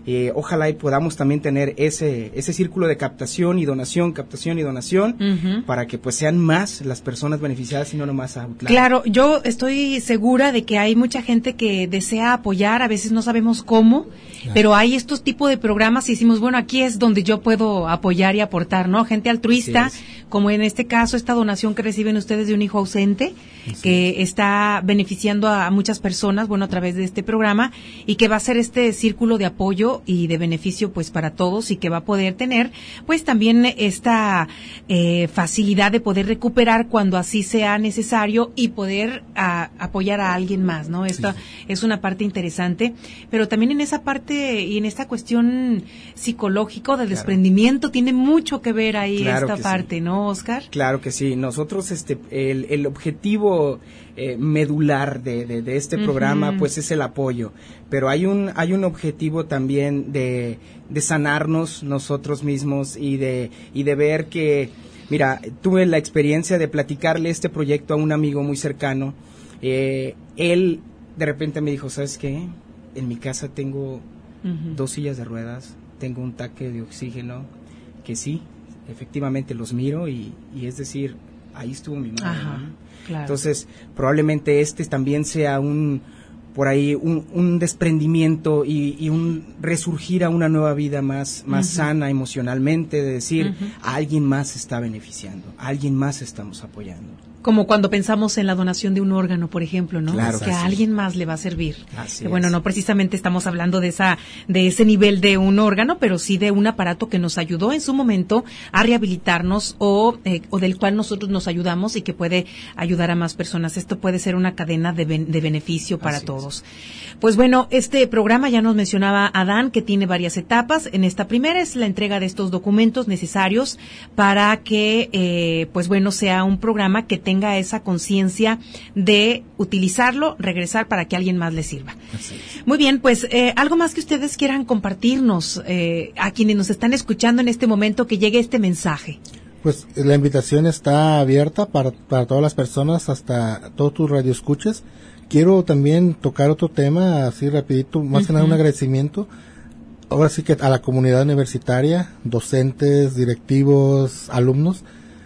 Eh, ojalá y podamos también tener ese ese círculo de captación y donación, captación y donación, uh-huh. para que pues sean más las personas beneficiadas y no nomás Autlán. Claro, yo estoy segura de que hay mucha gente que desea apoyar, a veces no sabemos cómo, claro. pero hay estos tipos de programas y decimos, bueno, aquí es donde yo puedo apoyar y aportar, ¿no? Gente altruista, como en este caso esta donación que reciben ustedes de un hijo ausente, sí. que está beneficiando a muchas personas, bueno, a través de este programa, y que va a ser este círculo de apoyo y de beneficio pues para todos, y que va a poder tener pues también esta eh, facilidad de poder recuperar cuando así sea necesario y poder a, apoyar a alguien más, ¿no? Esta sí. es una parte interesante, pero también en esa parte y en esta cuestión psicológico del claro. desprendimiento tiene mucho que ver ahí claro esta parte, sí. ¿no, Oscar? Claro que sí. Nosotros este el, el objetivo eh, medular de, de, de este uh-huh. programa pues es el apoyo, pero hay un hay un objetivo también de de sanarnos nosotros mismos y de y de ver que, mira, tuve la experiencia de platicarle este proyecto a un amigo muy cercano. Eh, él de repente me dijo, ¿sabes qué? En mi casa tengo uh-huh. dos sillas de ruedas, tengo un tanque de oxígeno, que sí, efectivamente los miro y, y es decir, ahí estuvo mi madre. Ajá, ¿no? claro. Entonces, probablemente este también sea un, por ahí, un, un desprendimiento y, y un resurgir a una nueva vida más, más uh-huh. sana emocionalmente, de decir, uh-huh. a alguien más está beneficiando, a alguien más estamos apoyando. Como cuando pensamos en la donación de un órgano, por ejemplo, ¿no? Claro, que a alguien más le va a servir. Así que, bueno, es. no precisamente estamos hablando de esa, de ese nivel de un órgano, pero sí de un aparato que nos ayudó en su momento a rehabilitarnos o, eh, o del cual nosotros nos ayudamos y que puede ayudar a más personas. Esto puede ser una cadena de, ben, de beneficio para Así todos. Es. Pues bueno, este programa ya nos mencionaba Adán que tiene varias etapas. En esta primera es la entrega de estos documentos necesarios para que, eh, pues bueno, sea un programa que tenga tenga esa conciencia de utilizarlo, regresar para que alguien más le sirva. Muy bien, pues eh, algo más que ustedes quieran compartirnos eh, a quienes nos están escuchando en este momento, que llegue este mensaje. Pues la invitación está abierta para, para todas las personas, hasta todos tus radioescuchas. Quiero también tocar otro tema, así rapidito, más uh-huh. que nada un agradecimiento. Ahora sí que a la comunidad universitaria, docentes, directivos, alumnos,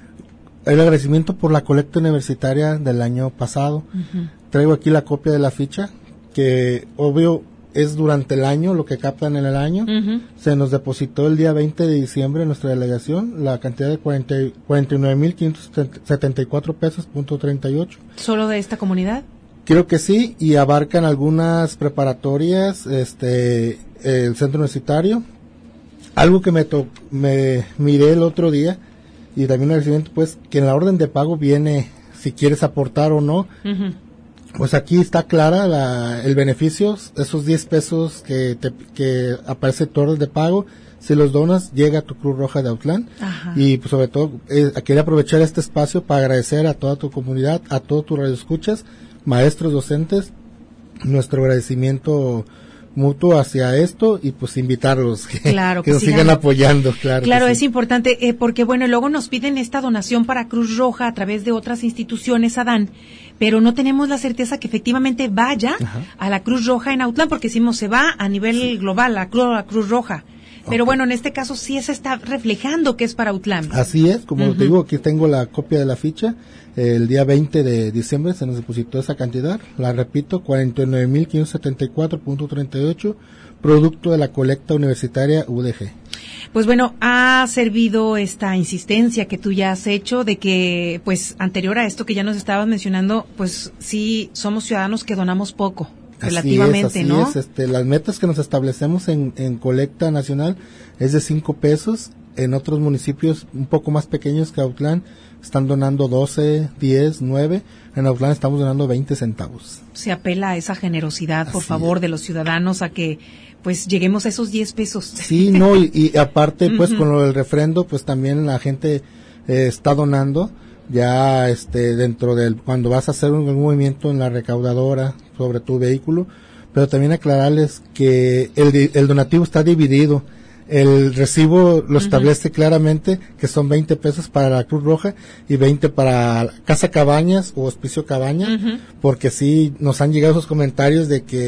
el agradecimiento por la colecta universitaria del año pasado. Uh-huh. Traigo aquí la copia de la ficha, que obvio es durante el año, lo que captan en el año. Uh-huh. Se nos depositó el día veinte de diciembre en nuestra delegación la cantidad de cuarenta y nueve mil quinientos setenta y cuatro pesos punto treinta y ocho. ¿Solo de esta comunidad? Creo que sí, y abarcan algunas preparatorias, este, el centro universitario. Algo que me, to- me miré el otro día, y también un agradecimiento, pues, que en la orden de pago viene si quieres aportar o no. Uh-huh. Pues aquí está clara la, el beneficio, esos diez pesos que, te, que aparece tu orden de pago, si los donas, llega a tu Cruz Roja de Autlán. Ajá. Y pues sobre todo, eh, quería aprovechar este espacio para agradecer a toda tu comunidad, a todos tus radioescuchas, maestros, docentes, nuestro agradecimiento mutuo hacia esto, y pues invitarlos que, claro, que, que nos sigan, sigan apoyando. Claro, claro, es sí. importante, eh, porque bueno, luego nos piden esta donación para Cruz Roja a través de otras instituciones, Adán, pero no tenemos la certeza que efectivamente vaya Ajá. a la Cruz Roja en Autlán, porque decimos se va a nivel sí. global, a Cruz, a Cruz Roja. Pero okay. bueno, en este caso sí se está reflejando que es para Autlán. Así es, como uh-huh. te digo, aquí tengo la copia de la ficha. El día veinte de diciembre se nos depositó esa cantidad. La repito, cuarenta y nueve mil quinientos setenta y cuatro punto treinta y ocho, producto de la colecta universitaria U D G. Pues bueno, ha servido esta insistencia que tú ya has hecho de que, pues, anterior a esto que ya nos estabas mencionando, pues sí somos ciudadanos que donamos poco. Relativamente, así es, así ¿no? Es, este, las metas que nos establecemos en, en colecta nacional es de cinco pesos. En otros municipios un poco más pequeños que Autlán están donando doce, diez, nueve. En Autlán estamos donando veinte centavos. Se apela a esa generosidad, por así favor, es. de los ciudadanos a que pues lleguemos a esos diez pesos. Sí, no, y, y aparte pues uh-huh. con lo del refrendo, pues también la gente eh, está donando. Ya este dentro del cuando vas a hacer un, un movimiento en la recaudadora sobre tu vehículo, pero también aclararles que el, el donativo está dividido. El recibo lo uh-huh. establece claramente que son veinte pesos para la Cruz Roja y veinte para Casa Cabañas o Hospicio Cabañas, uh-huh. porque sí nos han llegado esos comentarios de que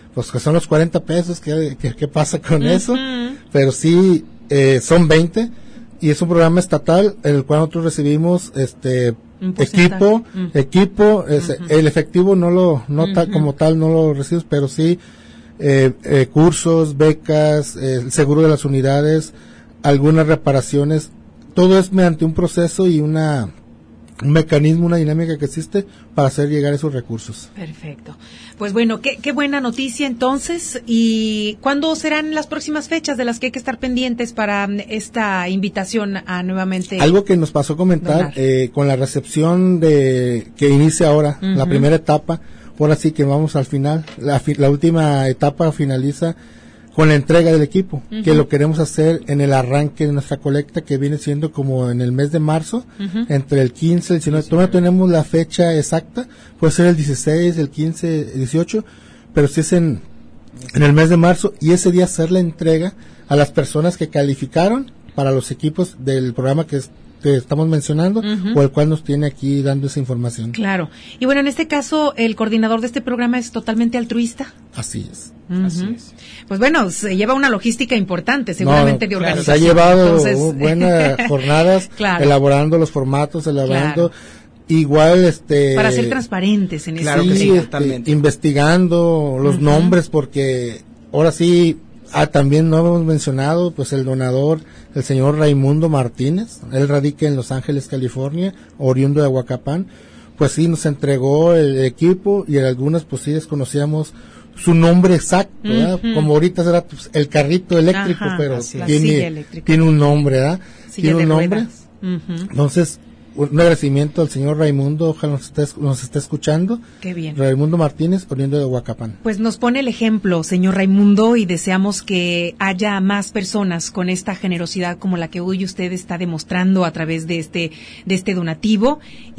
pues que son los cuarenta pesos, ¿qué, qué, qué pasa con uh-huh. eso? Pero sí, eh, son veinte, y es un programa estatal en el cual nosotros recibimos este equipo, uh-huh. equipo, es, uh-huh. el efectivo no lo, no uh-huh. tal como tal no lo recibes, pero sí eh, eh, cursos, becas, eh, el seguro de las unidades, algunas reparaciones, todo es mediante un proceso y una un mecanismo, una dinámica que existe para hacer llegar esos recursos. Perfecto. Pues bueno, qué, qué buena noticia entonces. ¿Y cuándo serán las próximas fechas de las que hay que estar pendientes para esta invitación a nuevamente? Algo que nos pasó a comentar eh, con la recepción de que inicia ahora, uh-huh. la primera etapa, ahora sí que vamos al final, la, fi, la última etapa finaliza con la entrega del equipo, uh-huh. que lo queremos hacer en el arranque de nuestra colecta, que viene siendo como en el mes de marzo, uh-huh. entre el quince y el diecinueve. Todavía no tenemos la fecha exacta, puede ser el dieciséis, el quince, el dieciocho, pero sí es en, en el mes de marzo, y ese día hacer la entrega a las personas que calificaron para los equipos del programa que es que estamos mencionando, uh-huh. o el cual nos tiene aquí dando esa información. Claro. Y bueno, en este caso, el coordinador de este programa es totalmente altruista. Así es. Uh-huh. Así es. Pues bueno, se lleva una logística importante, seguramente, no, de claro, organización. Se ha llevado Entonces... buenas jornadas, claro. elaborando los formatos, elaborando... Claro. Igual, este... Para ser transparentes en claro ese sí, este, investigando los uh-huh. nombres, porque ahora sí... Ah, también no hemos mencionado, pues el donador, el señor Raimundo Martínez, él radica en Los Ángeles, California, oriundo de Ahuacapán, pues sí nos entregó el equipo, y en algunas pues sí desconocíamos su nombre exacto, ¿verdad? Uh-huh. Como ahorita será pues, el carrito eléctrico, Ajá, pero tiene, tiene un nombre, ¿verdad? Silla tiene un nombre. Uh-huh. Entonces, un agradecimiento al señor Raimundo, ojalá nos esté, nos esté escuchando. Qué bien. Raimundo Martínez, oriundo de Huacapán. Pues nos pone el ejemplo, señor Raimundo, y deseamos que haya más personas con esta generosidad como la que hoy usted está demostrando a través de este, de este donativo,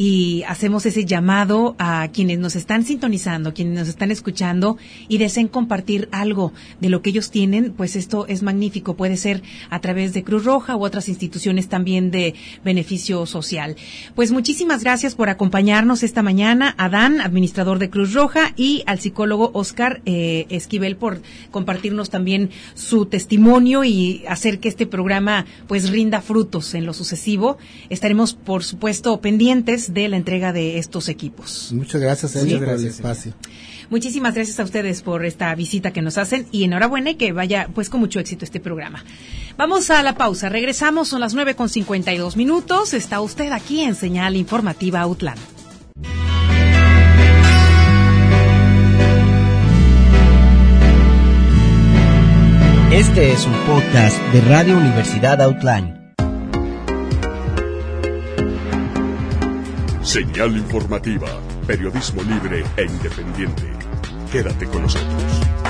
y hacemos ese llamado a quienes nos están sintonizando, quienes nos están escuchando y deseen compartir algo de lo que ellos tienen, pues esto es magnífico, puede ser a través de Cruz Roja u otras instituciones también de beneficio social. Pues muchísimas gracias por acompañarnos esta mañana, a Dan, administrador de Cruz Roja, y al psicólogo Oscar eh, Esquivel por compartirnos también su testimonio y hacer que este programa pues rinda frutos en lo sucesivo. Estaremos, por supuesto, pendientes de la entrega de estos equipos. Muchas gracias, Elio, sí, por el espacio. Muchísimas gracias a ustedes por esta visita que nos hacen, y enhorabuena, y que vaya pues con mucho éxito este programa. Vamos a la pausa, regresamos, son las nueve con cincuenta y dos minutos, está usted aquí en Señal Informativa Autlán. Este es un podcast de Radio Universidad Autlán. Señal Informativa, periodismo libre e independiente. Quédate con nosotros.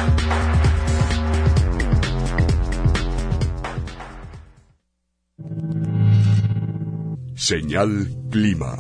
Señal Clima.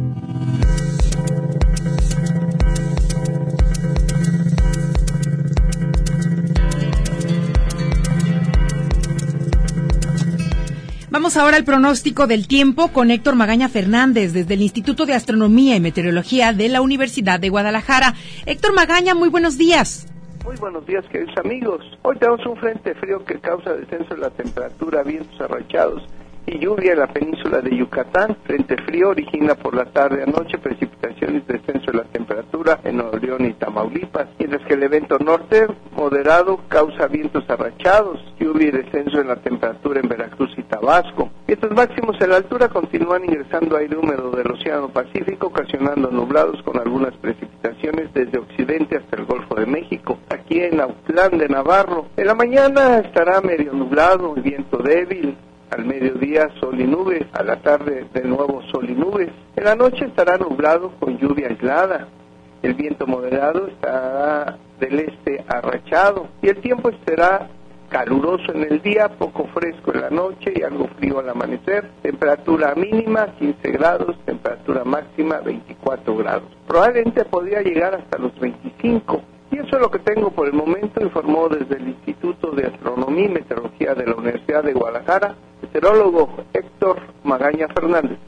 Vamos ahora al pronóstico del tiempo con Héctor Magaña Fernández desde el Instituto de Astronomía y Meteorología de la Universidad de Guadalajara. Héctor Magaña, muy buenos días. Muy buenos días, queridos amigos. Hoy tenemos un frente frío que causa descenso de la temperatura, vientos arrachados y lluvia en la península de Yucatán. Frente frío origina por la tarde a noche precipitaciones y descenso de la temperatura en Nuevo León y Tamaulipas, mientras que el evento norte moderado causa vientos arrachados, lluvia y descenso en la temperatura en Veracruz y Tabasco. Vientos máximos en la altura continúan ingresando aire húmedo del Océano Pacífico, ocasionando nublados con algunas precipitaciones desde occidente hasta el Golfo de México. Aquí en Autlán de Navarro, en la mañana estará medio nublado y viento débil. Al mediodía sol y nubes, a la tarde de nuevo sol y nubes. En la noche estará nublado con lluvia aislada. El viento moderado estará del este arrachado y el tiempo estará caluroso en el día, poco fresco en la noche y algo frío al amanecer. Temperatura mínima quince grados, temperatura máxima veinticuatro grados. Probablemente podría llegar hasta los veinticinco. Y eso es lo que tengo por el momento, informó desde el Instituto de Astronomía y Meteorología de la Universidad de Guadalajara, meteorólogo Héctor Magaña Fernández.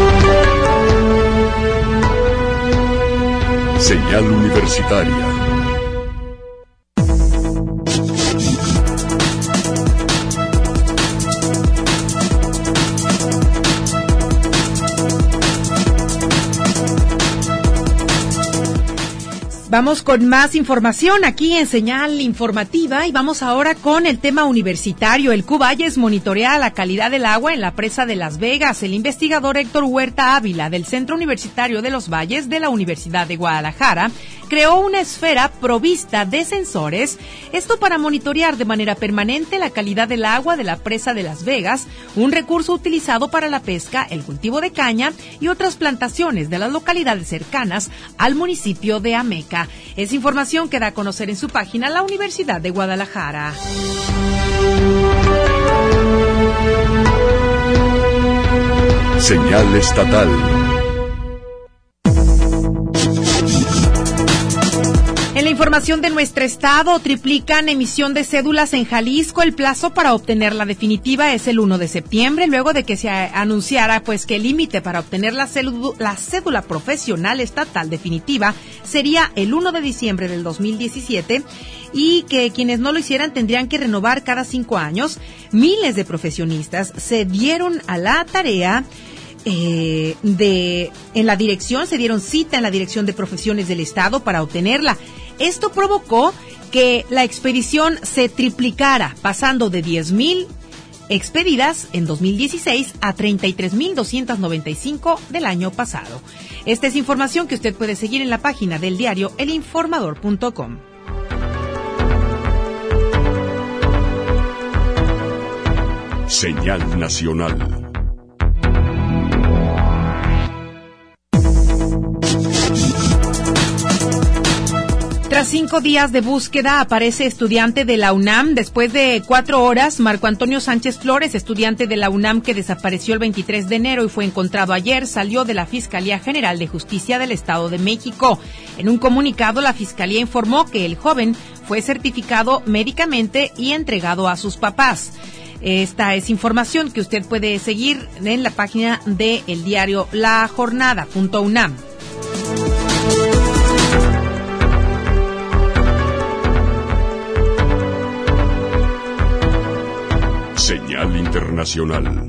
Señal Universitaria. Vamos con más información aquí en Señal Informativa y vamos ahora con el tema universitario. El Cuballes monitorea la calidad del agua en la presa de Las Vegas. El investigador Héctor Huerta Ávila del Centro Universitario de los Valles de la Universidad de Guadalajara creó una esfera provista de sensores, esto para monitorear de manera permanente la calidad del agua de la presa de Las Vegas, un recurso utilizado para la pesca, el cultivo de caña y otras plantaciones de las localidades cercanas al municipio de Ameca. Es información que da a conocer en su página la Universidad de Guadalajara. Señal estatal. En la información de nuestro estado, triplican emisión de cédulas en Jalisco. El plazo para obtener la definitiva es el primero de septiembre, luego de que se anunciara pues que el límite para obtener la, cédula, la cédula profesional estatal definitiva sería el primero de diciembre del dos mil diecisiete y que quienes no lo hicieran tendrían que renovar cada cinco años. Miles de profesionistas se dieron a la tarea Eh, de en la dirección, se dieron cita en la Dirección de Profesiones del Estado para obtenerla. Esto provocó que la expedición se triplicara, pasando de diez mil expedidas en dos mil dieciséis a treinta y tres mil doscientas noventa y cinco del año pasado. Esta es información que usted puede seguir en la página del diario el informador punto com. Señal nacional. Tras cinco días de búsqueda, aparece estudiante de la UNAM. Después de cuatro horas, Marco Antonio Sánchez Flores, estudiante de la UNAM que desapareció el veintitrés de enero y fue encontrado ayer, salió de la Fiscalía General de Justicia del Estado de México. En un comunicado, la Fiscalía informó que el joven fue certificado médicamente y entregado a sus papás. Esta es información que usted puede seguir en la página del diario la jornada punto unam. Señal internacional.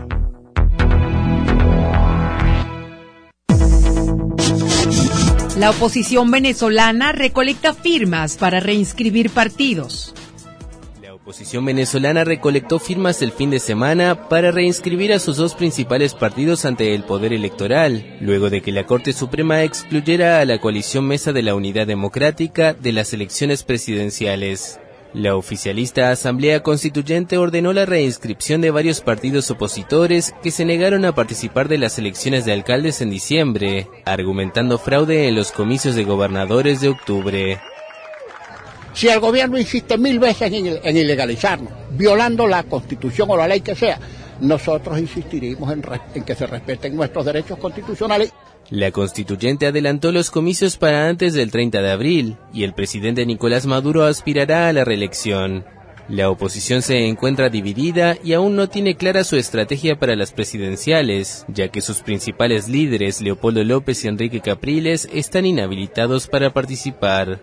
La oposición venezolana recolecta firmas para reinscribir partidos. La oposición venezolana recolectó firmas el fin de semana para reinscribir a sus dos principales partidos ante el poder electoral, luego de que la Corte Suprema excluyera a la coalición Mesa de la Unidad Democrática de las elecciones presidenciales. La oficialista Asamblea Constituyente ordenó la reinscripción de varios partidos opositores que se negaron a participar de las elecciones de alcaldes en diciembre, argumentando fraude en los comicios de gobernadores de octubre. Si el gobierno insiste mil veces en, en ilegalizarnos, violando la Constitución o la ley que sea, nosotros insistiremos en, en que se respeten nuestros derechos constitucionales. La constituyente adelantó los comicios para antes del treinta de abril y el presidente Nicolás Maduro aspirará a la reelección. La oposición se encuentra dividida y aún no tiene clara su estrategia para las presidenciales, ya que sus principales líderes, Leopoldo López y Enrique Capriles, están inhabilitados para participar.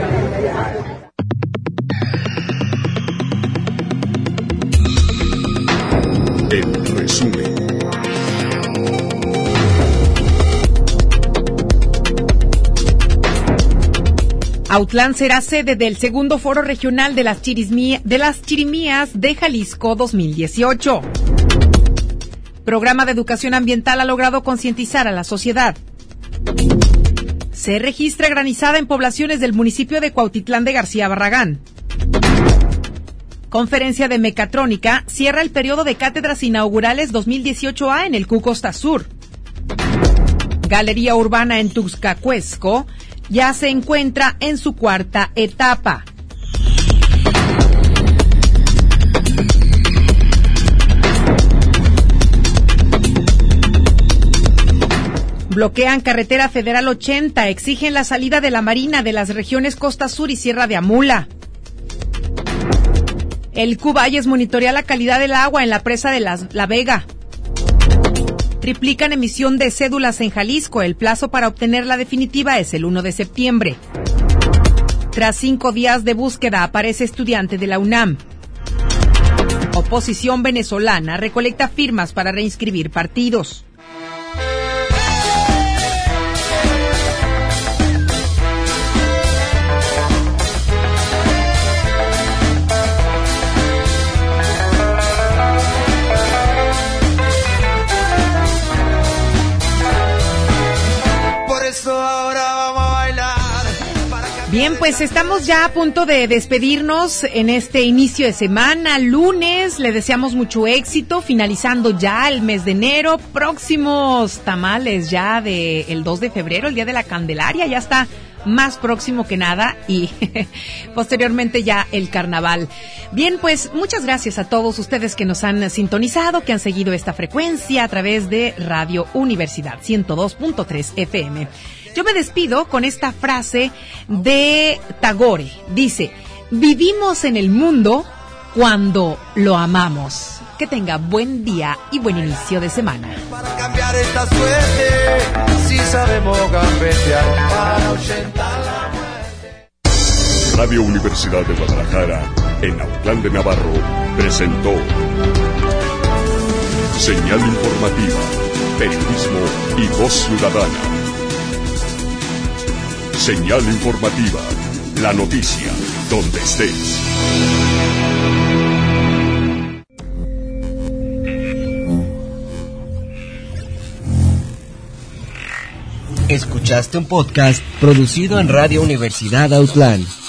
En resumen. Autlán será sede del segundo foro regional de las, chirismí- de las Chirimías de Jalisco dos mil dieciocho. Programa de educación ambiental ha logrado concientizar a la sociedad. Se registra granizada en poblaciones del municipio de Cuautitlán de García Barragán. Conferencia de Mecatrónica cierra el periodo de cátedras inaugurales dos mil dieciocho A en el Q Costa Sur. Galería Urbana en Tuxcacuesco ya se encuentra en su cuarta etapa. Bloquean carretera federal ochenta, exigen la salida de la Marina de las regiones Costa Sur y Sierra de Amula. El Cuballes monitorea la calidad del agua en la presa de las, La Vega. Triplican emisión de cédulas en Jalisco. El plazo para obtener la definitiva es el primero de septiembre. Tras cinco días de búsqueda, aparece estudiante de la UNAM. Oposición venezolana recolecta firmas para reinscribir partidos. Bien, pues estamos ya a punto de despedirnos en este inicio de semana, lunes. Le deseamos mucho éxito, finalizando ya el mes de enero. Próximos tamales ya de el dos de febrero, el Día de la Candelaria, ya está más próximo que nada, y posteriormente ya el carnaval. Bien, pues muchas gracias a todos ustedes que nos han sintonizado, que han seguido esta frecuencia a través de Radio Universidad ciento dos punto tres F M. Yo me despido con esta frase de Tagore. Dice: vivimos en el mundo cuando lo amamos. Que tenga buen día y buen inicio de semana. Para cambiar esta suerte, si sabemos gambetear para ahuyentar la muerte. Radio Universidad de Guadalajara, en Autlán de Navarro, presentó Señal Informativa, Periodismo y Voz Ciudadana. Señal Informativa, la noticia, donde estés. Escuchaste un podcast producido en Radio Universidad Autlán.